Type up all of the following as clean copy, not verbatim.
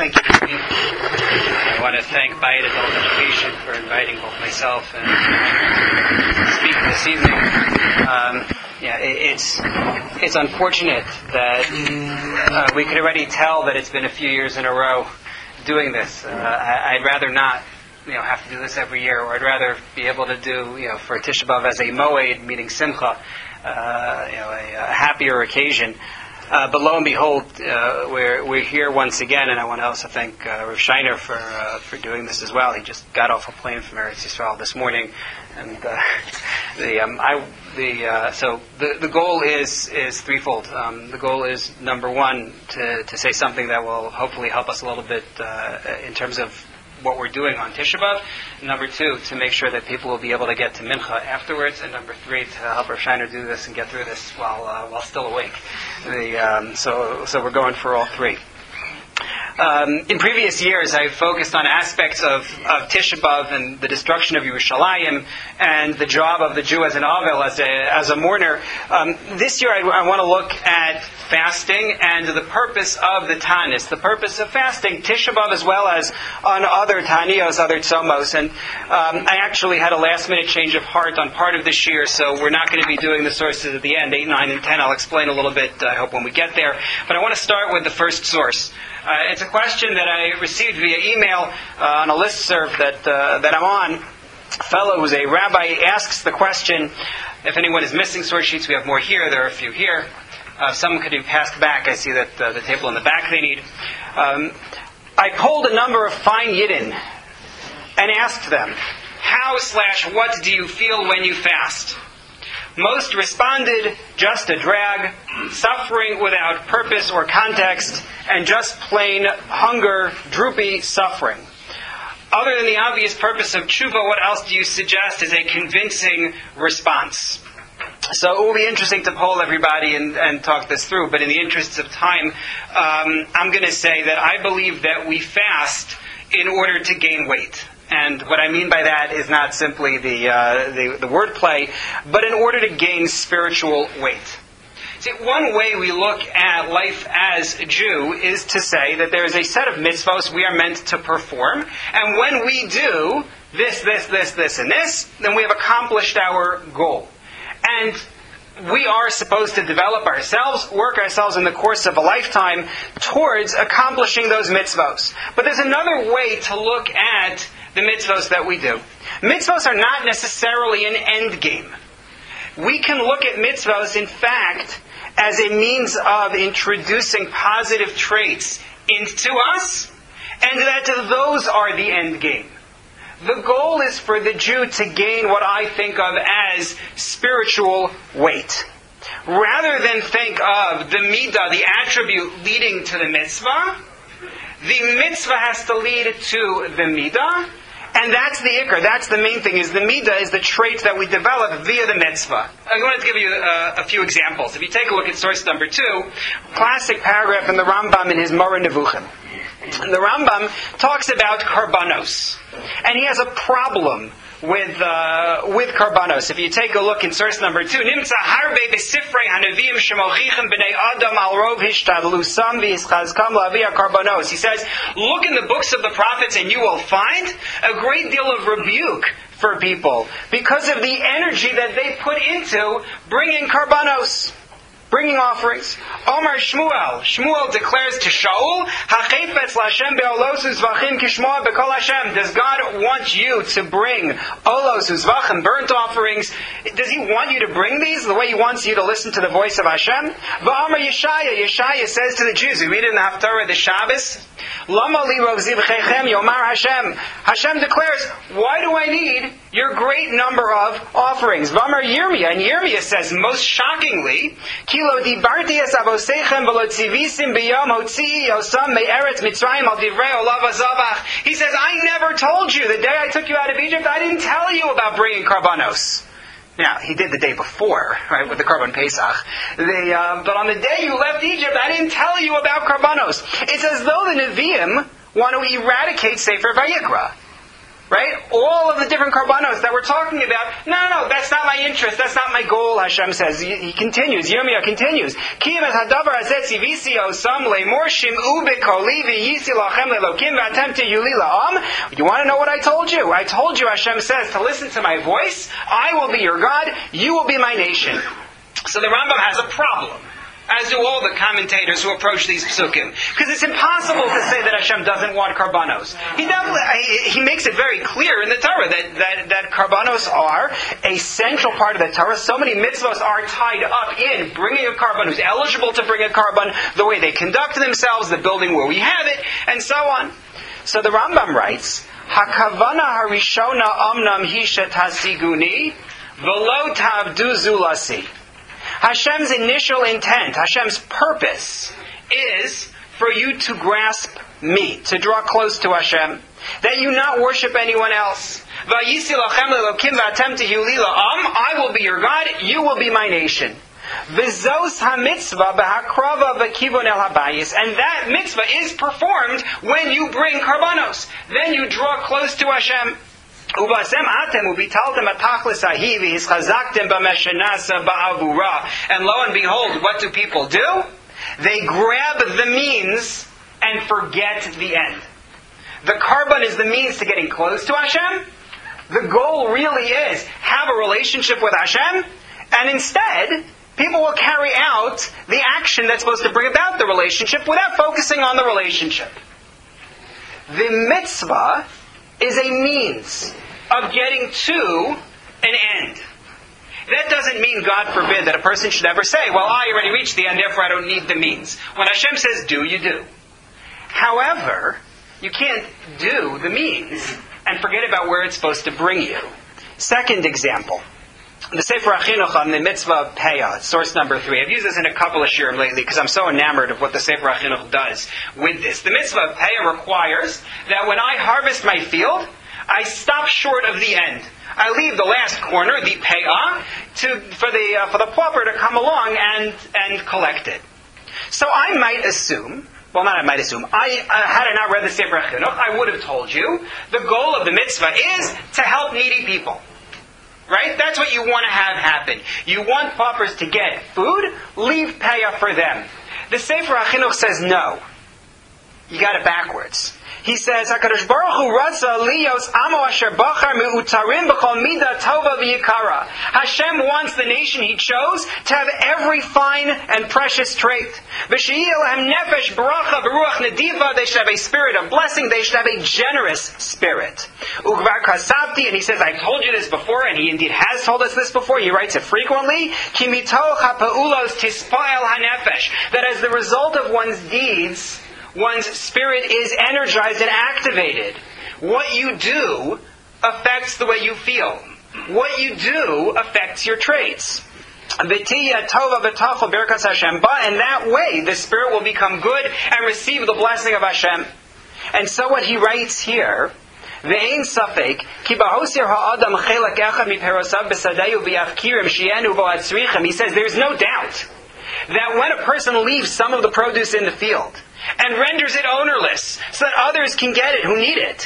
Thank you. I want to thank Bayit Adult Education for inviting both myself and to speak this evening. It's unfortunate that we could already tell that it's been a few years in a row doing this. I'd rather not, have to do this every year, or I'd rather be able to do, for Tisha B'Av as a moed, meaning simcha, a happier occasion. But lo and behold, we're here once again, and I want to also thank Rav Shiner for doing this as well. He just got off a plane from Eretz Yisrael this morning, and so the goal is threefold. The goal is, number one, to say something that will hopefully help us a little bit in terms of what we're doing on Tisha B'Av. Number two, to make sure that people will be able to get to Mincha afterwards. And number three, to help Rav Shiner do this and get through this while still awake. So we're going for all three. In previous years, I've focused on aspects of Tisha B'Av and the destruction of Yerushalayim and the job of the Jew as an Avel, as a mourner. This year, I want to look at fasting and the purpose of the Tanis, the purpose of fasting, Tisha B'Av as well as on other Taniyos, other Tzomos. And I actually had a last-minute change of heart on part of this year, so we're not going to be doing the sources at the end, 8, 9, and 10. I'll explain a little bit, I hope, when we get there. But I want to start with the first source. It's a question that I received via email on a listserv that I'm on. A fellow who's a rabbi asks the question, if anyone is missing source sheets, we have more here. There are a few here. Some could be passed back. I see that the table in the back they need. I polled a number of fine Yidden and asked them, how/what do you feel when you fast? Most responded, just a drag, suffering without purpose or context, and just plain hunger, droopy suffering. Other than the obvious purpose of tshuva, what else do you suggest is a convincing response? So it will be interesting to poll everybody and talk this through, but in the interests of time, I'm going to say that I believe that we fast in order to gain weight. And what I mean by that is not simply the wordplay, but in order to gain spiritual weight. See, one way we look at life as a Jew is to say that there is a set of mitzvos we are meant to perform, and when we do this, and this, then we have accomplished our goal. And we are supposed to develop ourselves, work ourselves in the course of a lifetime towards accomplishing those mitzvos. But there's another way to look at the mitzvos that we do. Mitzvos are not necessarily an end game. We can look at mitzvos, in fact, as a means of introducing positive traits into us, and that those are the end game. The goal is for the Jew to gain what I think of as spiritual weight. Rather than think of the midah, the attribute leading to the mitzvah, the mitzvah has to lead to the midah, and that's the ikar, that's the main thing, is the midah is the trait that we develop via the mitzvah. I'm going to give you a few examples. If you take a look at source number 2, classic paragraph in the Rambam in his Moreh Nevuchim. And the Rambam talks about karbanos. And he has a problem with karbanos. If you take a look in source number 2, Nimtza harbe besifrei hanavim shemochichim b'nei adam al rov hishtadlusam v'yischazkam la'avia karbanos. He says, look in the books of the prophets and you will find a great deal of rebuke for people because of the energy that they put into bringing karbanos, bringing offerings. Omar Shmuel declares to Shaul, "Hachefetz laHashem be'olos u'zvachim kishmoa b'kol Hashem." Does God want you to bring olos u'zvachim, burnt offerings? Does He want you to bring these the way He wants you to listen to the voice of Hashem? V'Amar Yeshaya says to the Jews, we read in the Haftarah the Shabbos, "Lama li rov zivchechem yomar Hashem." Hashem declares, why do I need your great number of offerings? V'Amar Yirmiyah, and Yirmiyah says, most shockingly, Kilo dibarti es avosechem v'lo tzivisim b'yom hotzi yosam me'eretz Mitzrayim al divrei olav hazavach. He says, I never told you, the day I took you out of Egypt, I didn't tell you about bringing karbanos. Now, he did the day before, right, with the Karban Pesach. But on the day you left Egypt, I didn't tell you about karbanos. It's as though the Nevi'im want to eradicate Sefer Vayikra. Right? All of the different karbanos that we're talking about, no, that's not my interest, that's not my goal, Hashem says. He continues, Yirmiyah continues, you want to know what I told you? I told you, Hashem says, to listen to my voice, I will be your God, you will be my nation. So the Rambam has a problem, as do all the commentators who approach these psukim. Because it's impossible to say that Hashem doesn't want karbanos. He makes it very clear in the Torah that karbanos are a central part of the Torah. So many mitzvahs are tied up in bringing a karban, who's eligible to bring a karban, the way they conduct themselves, the building where we have it, and so on. So the Rambam writes, Hakavana harishona amnam hishet hasiguni v'lo tavdu zulasi. Hashem's initial intent, Hashem's purpose, is for you to grasp me, to draw close to Hashem, that you not worship anyone else. I will be your God, you will be my nation. And that mitzvah is performed when you bring karbanos. Then you draw close to Hashem. And lo and behold, what do people do? They grab the means and forget the end. The karban is the means to getting close to Hashem. The goal really is have a relationship with Hashem, and instead people will carry out the action that's supposed to bring about the relationship without focusing on the relationship. The mitzvah is a means of getting to an end. That doesn't mean, God forbid, that a person should ever say, well, I already reached the end, therefore I don't need the means. When Hashem says do, you do. However, you can't do the means and forget about where it's supposed to bring you. Second example. The Sefer HaChinuch on the mitzvah of Peah, source number 3. I've used this in a couple of shiurim lately because I'm so enamored of what the Sefer HaChinuch does with this. The mitzvah of Peah requires that when I harvest my field, I stop short of the end. I leave the last corner, the Peah, for the pauper to come along and collect it. So I might assume, had I not read the Sefer HaChinuch, I would have told you, the goal of the mitzvah is to help needy people. Right? That's what you want to have happen. You want paupers to get food, leave Peah for them. The Sefer HaChinuch says no. You got it backwards. He says, HaKadosh Baruch Hu ratza liyos amo asher bachar me'utarim b'chol midah tova v'yikara. Hashem wants the nation He chose to have every fine and precious trait. V'sheyeh lehem nefesh bracha v'ruach nediva. They should have a spirit of blessing. They should have a generous spirit. Ugvar kasavti, and he says, I've told you this before, and he indeed has told us this before. He writes it frequently. Ki mitoch ha'pa'ulos tispael ha'nefesh. That as the result of one's deeds, one's spirit is energized and activated. What you do affects the way you feel. What you do affects your traits. And that way, the spirit will become good and receive the blessing of Hashem. And so what he writes here, he says, there's no doubt that when a person leaves some of the produce in the field and renders it ownerless so that others can get it who need it,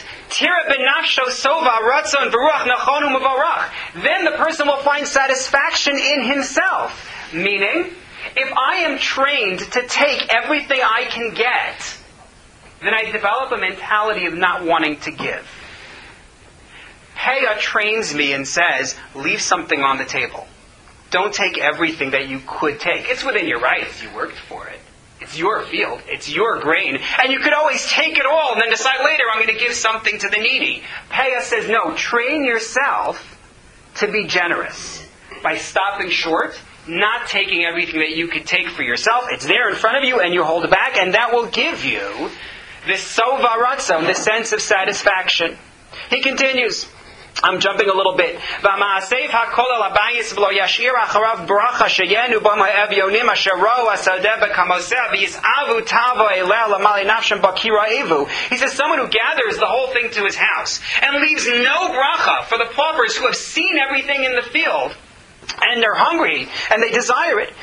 then the person will find satisfaction in himself. Meaning, if I am trained to take everything I can get, then I develop a mentality of not wanting to give. Peah trains me and says, leave something on the table. Don't take everything that you could take. It's within your rights. You worked for it. It's your field. It's your grain. And you could always take it all and then decide later, I'm going to give something to the needy. Peah says, no, train yourself to be generous by stopping short, not taking everything that you could take for yourself. It's there in front of you and you hold it back, and that will give you this sova ratzon, this sense of satisfaction. He continues. I'm jumping a little bit. He says, someone who gathers the whole thing to his house and leaves no bracha for the paupers who have seen everything in the field, and they're hungry, and they desire it.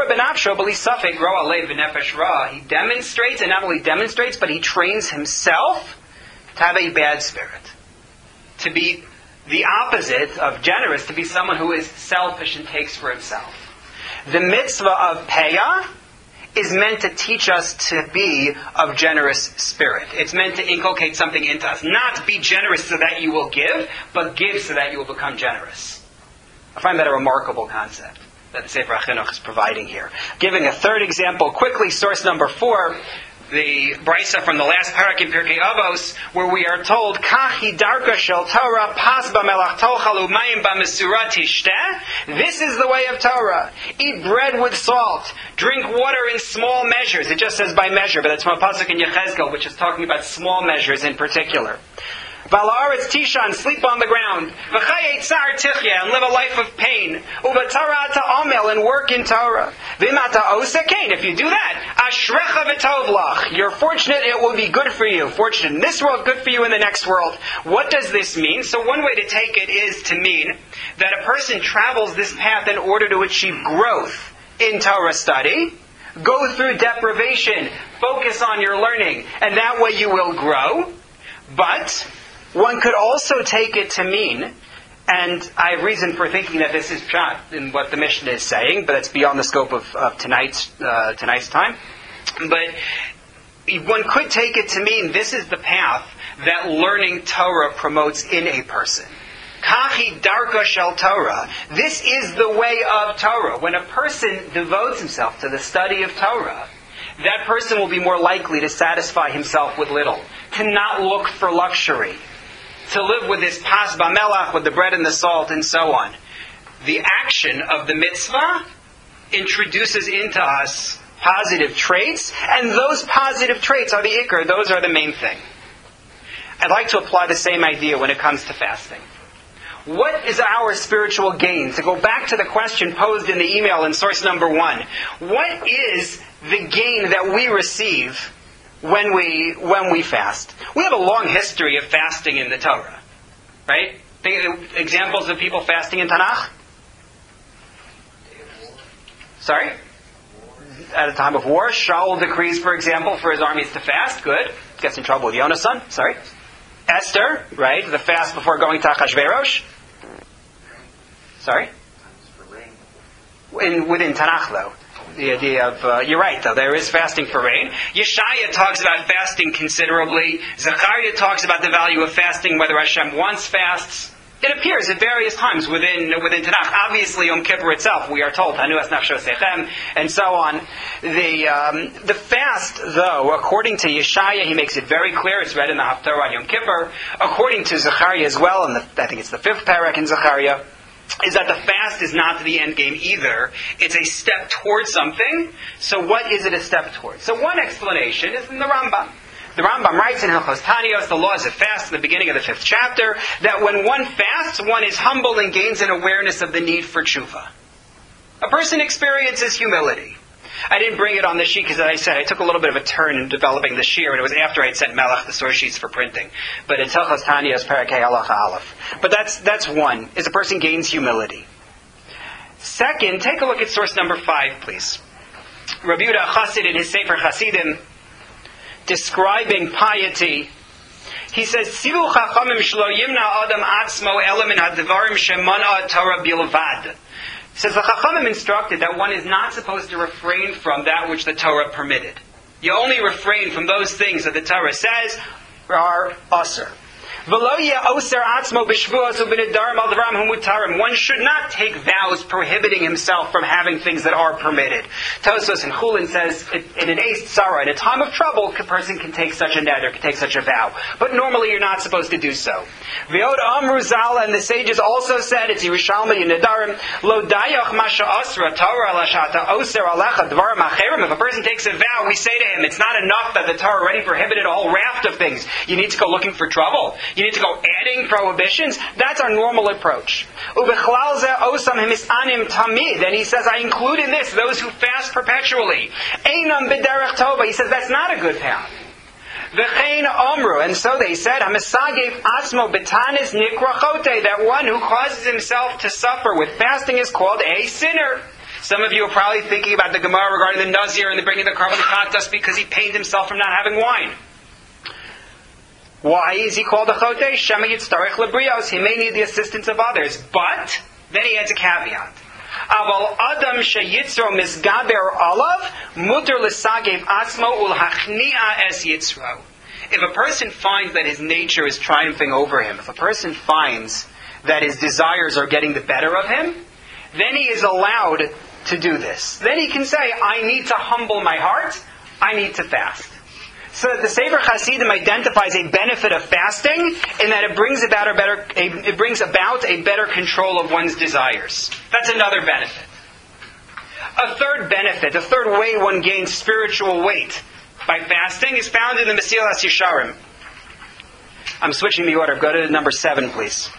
He demonstrates, and not only demonstrates, but he trains himself to have a bad spirit. to be the opposite of generous, to be someone who is selfish and takes for himself. The mitzvah of payah is meant to teach us to be of generous spirit. It's meant to inculcate something into us. Not be generous so that you will give, but give so that you will become generous. I find that a remarkable concept that the Sefer HaChinuch is providing here. Giving a third example quickly, source number 4, the brisa from the last parak in Pirkei Avos, where we are told, "Kachi darka shel Torah pas b'melach tochal u'mayim b'mesura tishteh." This is the way of Torah. Eat bread with salt. Drink water in small measures. It just says by measure, but it's from a pasuk in Yechezkel, which is talking about small measures in particular. V'ala'aretz tishan, sleep on the ground. V'chayei tzar tichya, and live a life of pain. U'v'torah ta'omel, and work in Torah. V'imata osekain, if you do that, ashrecha v'tov lach, you're fortunate, it will be good for you. Fortunate in this world, good for you in the next world. What does this mean? So one way to take it is to mean that a person travels this path in order to achieve growth in Torah study. Go through deprivation, focus on your learning, and that way you will grow. But one could also take it to mean, and I have reason for thinking that this is pshat in what the Mishnah is saying, but it's beyond the scope of tonight's time. But one could take it to mean this is the path that learning Torah promotes in a person. Kachi darka shel Torah. This is the way of Torah. When a person devotes himself to the study of Torah, that person will be more likely to satisfy himself with little, to not look for luxury, to live with this pas b'melach, with the bread and the salt, and so on. The action of the mitzvah introduces into us positive traits, and those positive traits are the ikar, those are the main thing. I'd like to apply the same idea when it comes to fasting. What is our spiritual gain? To go back to the question posed in the email in source number 1, what is the gain that we receive when we fast? We have a long history of fasting in the Torah, right? Think examples of people fasting in Tanakh. Sorry? At a time of war, Shaul decrees, for example, for his armies to fast. Good. Gets in trouble with Yonasan. Sorry. Esther, right? The fast before going to Achashverosh. Sorry? Within Tanakh, though. The idea of, you're right, though, there is fasting for rain. Yeshaya talks about fasting considerably. Zechariah talks about the value of fasting, whether Hashem wants fasts. It appears at various times within Tanakh. Obviously, Yom Kippur itself, we are told, Hanu es nafsho sechem, and so on. The fast, though, according to Yeshaya, he makes it very clear. It's read in the Haftarah on Yom Kippur. According to Zechariah as well, and I think it's the 5th parak in Zechariah, is that the fast is not the end game either. It's a step towards something. So what is it a step towards? So one explanation is in the Rambam. The Rambam writes in Hilchos Tanios, the laws of fast, in the beginning of the 5th chapter, that when one fasts, one is humble and gains an awareness of the need for tshuva. A person experiences humility. I didn't bring it on the sheet because, as I said, I took a little bit of a turn in developing the shear, and it was after I had sent Melech the source sheets for printing. But it's Hilchos Tanios, Parakei Halacha Aleph. But that's one, is a person gains humility. Second, take a look at source number 5, please. Rabbi Yehuda Chassid in his Sefer Chasidim, describing piety, he says, Sivu chachamim shlo yimna adam atzmo elam min hadvarim shemana Torah bilvad. Says the Chachamim instructed that one is not supposed to refrain from that which the Torah permitted. You only refrain from those things that the Torah says are asur. One should not take vows prohibiting himself from having things that are permitted. Tosfos and Chulin says, in an Eis Tzara, in a time of trouble, a person can take such a neder, can take such a vow. But normally you're not supposed to do so. V'od Amru Zal, and the sages also said, it's Yerushalmi and Nedarim, Lo dayach masha asra Torah lashata oser alecha dvarim acherim. If a person takes a vow, we say to him, it's not enough that the Torah already prohibited a whole raft of things. You need to go looking for trouble. You need to go adding prohibitions. That's our normal approach. And he says, I include in this those who fast perpetually. He says, that's not a good path. And so they said, that one who causes himself to suffer with fasting is called a sinner. Some of you are probably thinking about the Gemara regarding the Nazir and the bringing the Karban Chatas because he pained himself from not having wine. Why is he called a chodesh? Shema yitztarech lebrios. He may need the assistance of others. But, then he adds a caveat. Aval adam sheyitzro misgaber alav, muter l'sagev atzmo ulhachnia es yitzro. If a person finds that his nature is triumphing over him, if a person finds that his desires are getting the better of him, then he is allowed to do this. Then he can say, I need to humble my heart, I need to fast. So that the Sefer Hasidim identifies a benefit of fasting in that it brings about a better control of one's desires. That's another benefit. A third benefit, a third way one gains spiritual weight by fasting is found in the Mesilas Yesharim. I'm switching the order. Go to number 7, please.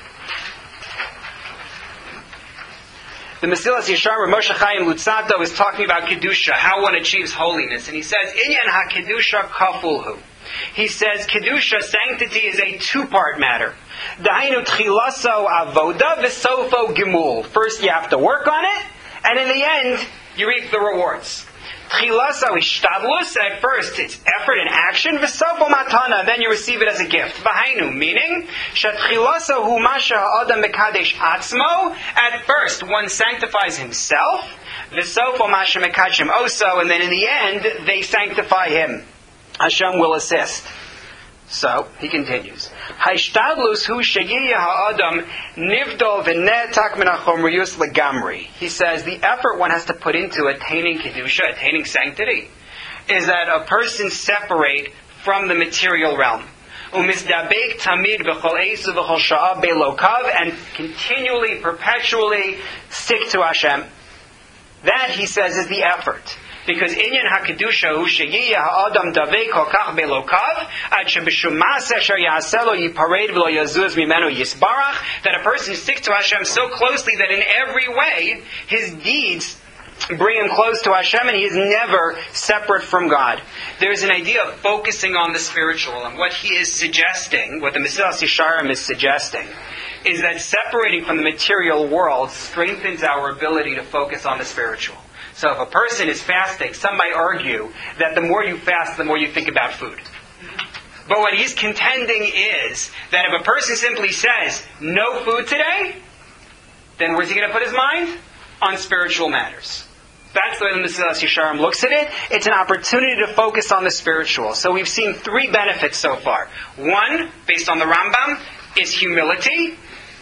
The Mesilas Yesharim, Moshe Chaim Luzzatto, is talking about Kedusha, how one achieves holiness. And he says, Inyan ha-Kedusha kafulhu. He says, Kedusha, sanctity, is a two-part matter. Dahainu tchilaso avoda v'sofo gemul. First you have to work on it, and in the end, you reap the rewards. Tchilaso ishtadlus, at first it's effort and action, v'sofo matana, then you receive it as a gift. V'hainu, meaning, shetchilaso hu masha ha'adam mekadesh atzmo, at first one sanctifies himself, v'sofo masha mekadshim oso, and then in the end, they sanctify him. Hashem will assist. So, he continues. Haishtadlus hu sheyiyah ha'adam nivdol v'netak min ha'chomriyus legamri. He says the effort one has to put into attaining Kedusha, attaining sanctity, is that a person separate from the material realm. Umisdabek tamid v'chol esu v'chol sha'ah belokav, and continually, perpetually stick to Hashem. That, he says, is the effort. Because inyan hakedusha hu sheyiyah ha'adam davei kol kach belokav ad shebishum ma'aseh asher ya'aseh lo yipared v'lo yazuz mimenu yisbarach, that a person sticks to Hashem so closely that in every way his deeds bring him close to Hashem and he is never separate from God. There's an idea of focusing on the spiritual, and what he is suggesting, what the Mesilas Yesharim is suggesting, is that separating from the material world strengthens our ability to focus on the spiritual. So if a person is fasting, some might argue that the more you fast, the more you think about food. But what he's contending is that if a person simply says, no food today, then where's he going to put his mind? On spiritual matters. That's the way the Mesilas Yesharim looks at it. It's an opportunity to focus on the spiritual. So we've seen 3 benefits so far. 1, based on the Rambam, is humility.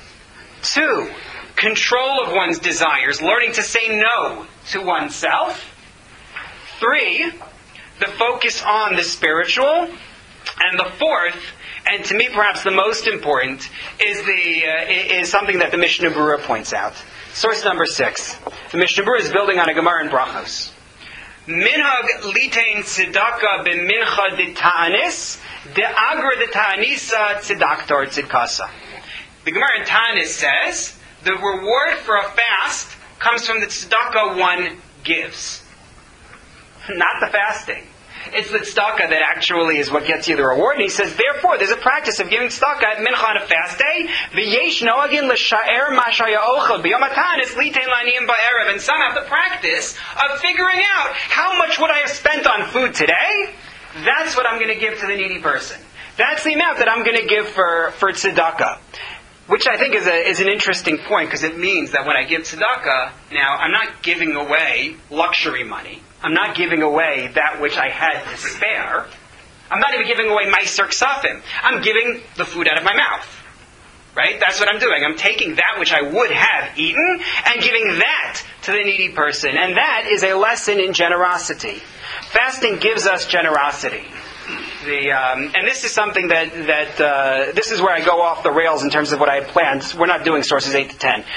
2, control of one's desires, learning to say no to oneself. 3, the focus on the spiritual. And the 4th, and to me perhaps the most important, is something that the Mishnah Berurah points out. Source number 6. The Mishnah Berurah is building on a Gemara in Brachos. Minhag litein tzedakah b'mincha d'ta'anis, de'agra d'ta'anisa tzedaktor tzedkasa. The Gemara in Ta'anis says, the reward for a fast comes from the tzedakah one gives. Not the fasting. It's the tzedakah that actually is what gets you the reward. And he says, therefore, there's a practice of giving tzedakah at mincha on a fast day. V'yesh noagin l'sha'er ma shaya'ochel b'yom ha'tanis litein la'aniyim ba'erev. And some have the practice of figuring out how much would I have spent on food today? That's what I'm going to give to the needy person. That's the amount that I'm going to give for tzedakah. Which I think is an interesting point, because it means that when I give tzedakah, now I'm not giving away luxury money. I'm not giving away that which I had to spare. I'm not even giving away meiser ksafim. I'm giving the food out of my mouth. Right? That's what I'm doing. I'm taking that which I would have eaten and giving that to the needy person. And that is a lesson in generosity. Fasting gives us generosity. And this is something that this is where I go off the rails in terms of what I had planned. We're not doing sources 8 to 10.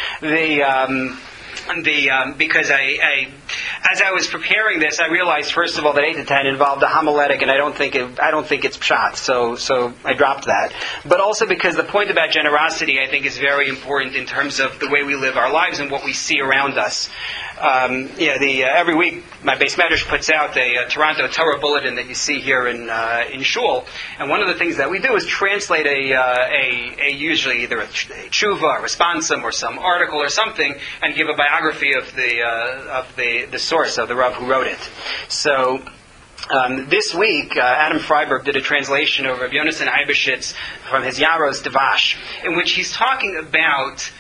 Because as I was preparing this, I realized first of all that 8 to 10 involved a homiletic, and I don't think it's pshat, so I dropped that. But also because the point about generosity, I think, is very important in terms of the way we live our lives and what we see around us. Every week my Beis Medrash puts out a Toronto Torah bulletin that you see here in Shul, and one of the things that we do is translate a usually either a tshuva, a responsum, or some article or something, and give a biography of the source of the Rav who wrote it. So This week, Adam Freiberg did a translation of Rabbi Yonasan Eibeshitz from his Yaros Devash, in which he's talking about,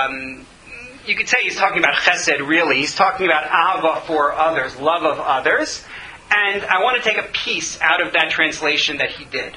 you could say he's talking about chesed, really. He's talking about ahava for others, love of others. And I want to take a piece out of that translation that he did.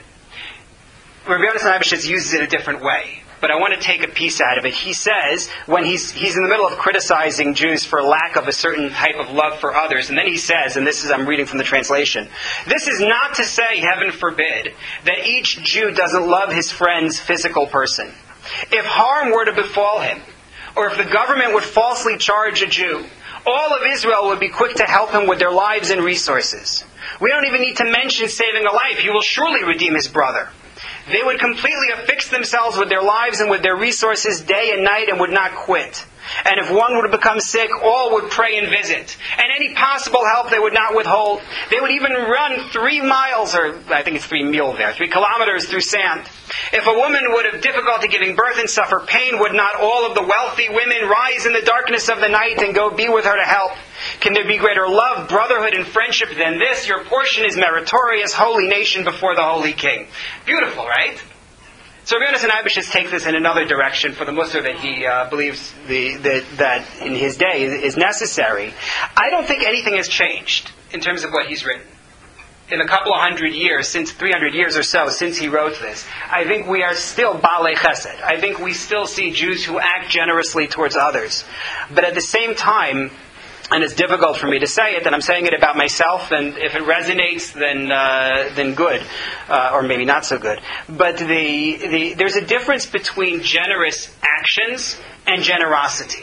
Rabbi Yonasan Eibeshitz uses it a different way, but I want to take a piece out of it. He says, when he's in the middle of criticizing Jews for lack of a certain type of love for others, and then he says, and I'm reading from the translation, this is not to say, heaven forbid, that each Jew doesn't love his friend's physical person. If harm were to befall him, or if the government would falsely charge a Jew, all of Israel would be quick to help him with their lives and resources. We don't even need to mention saving a life. He will surely redeem his brother. They would completely affix themselves with their lives and with their resources day and night and would not quit. And if one would become sick, all would pray and visit. And any possible help they would not withhold. They would even run 3 miles, or I think it's 3 mil there, 3 kilometers through sand. If a woman would have difficulty giving birth and suffer pain, would not all of the wealthy women rise in the darkness of the night and go be with her to help? Can there be greater love, brotherhood, and friendship than this? Your portion is meritorious, holy nation before the holy king. Beautiful, right? So Rabbi Yonasan Eibeshitz takes this in another direction for the Musar that he believes that in his day is necessary. I don't think anything has changed in terms of what he's written. In a couple of 100 years, since 300 years or so since he wrote this, I think we are still Baalei Chesed. I think we still see Jews who act generously towards others. But at the same time, and it's difficult for me to say it, and I'm saying it about myself, and if it resonates, then good, or maybe not so good. But there's a difference between generous actions and generosity.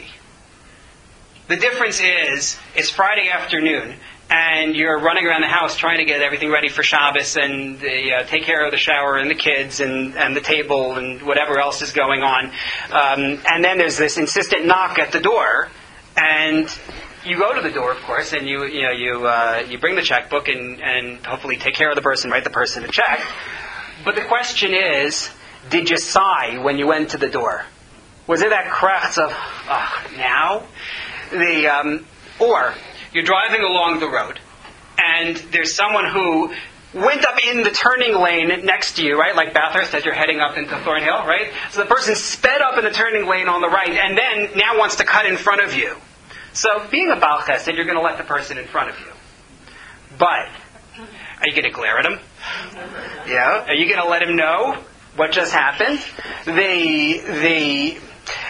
The difference is, it's Friday afternoon, and you're running around the house trying to get everything ready for Shabbos, and take care of the shower and the kids and the table and whatever else is going on. And then there's this insistent knock at the door, and you go to the door, of course, and you bring the checkbook and hopefully take care of the person, write the person a check. But the question is, did you sigh when you went to the door? Was it that krachts of, now? Or you're driving along the road, and there's someone who went up in the turning lane next to you, right? Like Bathurst, as you're heading up into Thornhill, right? So the person sped up in the turning lane on the right, and then now wants to cut in front of you. So, being a Baal Chesed, you're going to let the person in front of you. But, are you going to glare at him? Yeah? Are you going to let him know what just happened? It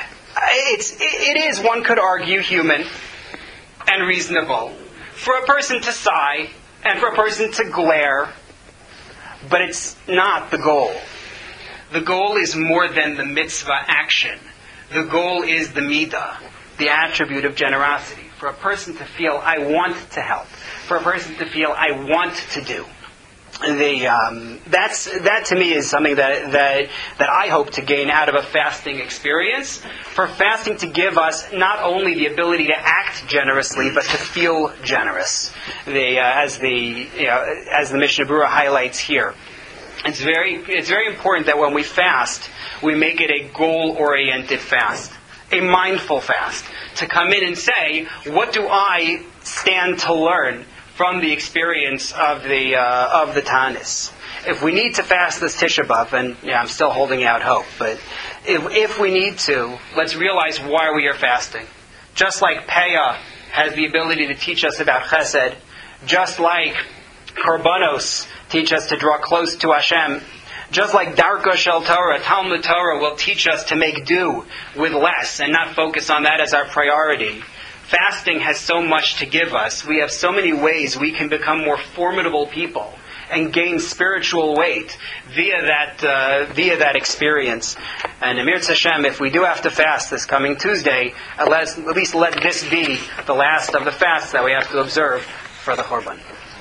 is, one could argue, human and reasonable for a person to sigh and for a person to glare, but it's not the goal. The goal is more than the mitzvah action. The goal is the midah, the attribute of generosity. For a person to feel, I want to help. For a person to feel, I want to do. That to me is something that I hope to gain out of a fasting experience. For fasting to give us not only the ability to act generously, but to feel generous. As the Mishnah Berurah highlights here. It's very important that when we fast, we make it a goal-oriented fast. A mindful fast, to come in and say, what do I stand to learn from the experience of the Tanis? If we need to fast this Tisha B'Av, and I'm still holding out hope, but if we need to, let's realize why we are fasting. Just like Peah has the ability to teach us about Chesed, just like Korbanos teach us to draw close to Hashem, just like Darko Shel Torah, Talmud Torah will teach us to make do with less and not focus on that as our priority. Fasting has so much to give us. We have so many ways we can become more formidable people and gain spiritual weight via that experience. And Amir Tzashem, if we do have to fast this coming Tuesday, at least let this be the last of the fasts that we have to observe for the Chorban.